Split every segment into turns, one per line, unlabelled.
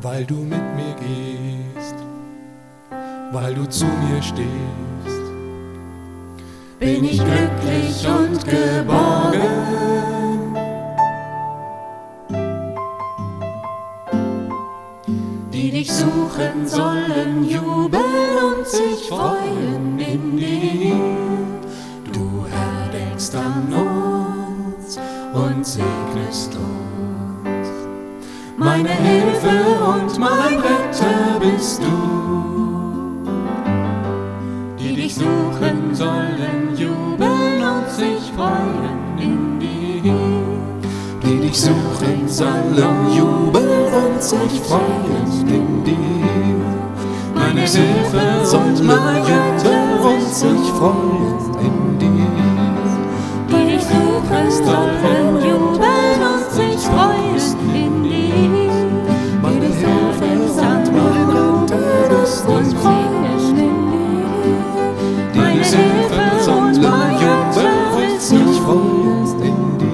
weil du mit mir gehst, weil du zu mir stehst.
Bin ich glücklich und geborgen. Die dich suchen, sollen jubeln und sich freuen in dir. Du Herr denkst an uns und segnest uns. Meine Hilfe und mein Retter bist du. Die dich suchen, sollen jubeln und sich freuen in dir.
Die dich suchen, sollen jubeln und sich freuen in dir.
Meine Hilfe und mein Retter
und sich freuen in dir.
Die dich suchen, sollen jubeln und sich freuen in dir.
Meine Hilfe und mein Retter bist du.
Meine Hilfe und mein Retter
und
bist
sich
du.
freuen in dir.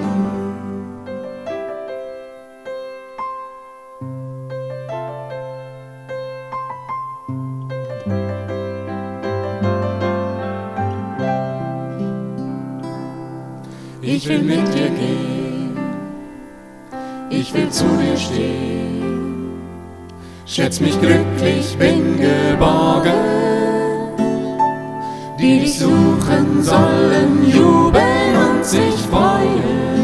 Ich will mit dir gehen, ich will zu dir stehen. Schätz mich glücklich, bin geborgen. Die dich suchen, sollen jubeln und sich freuen.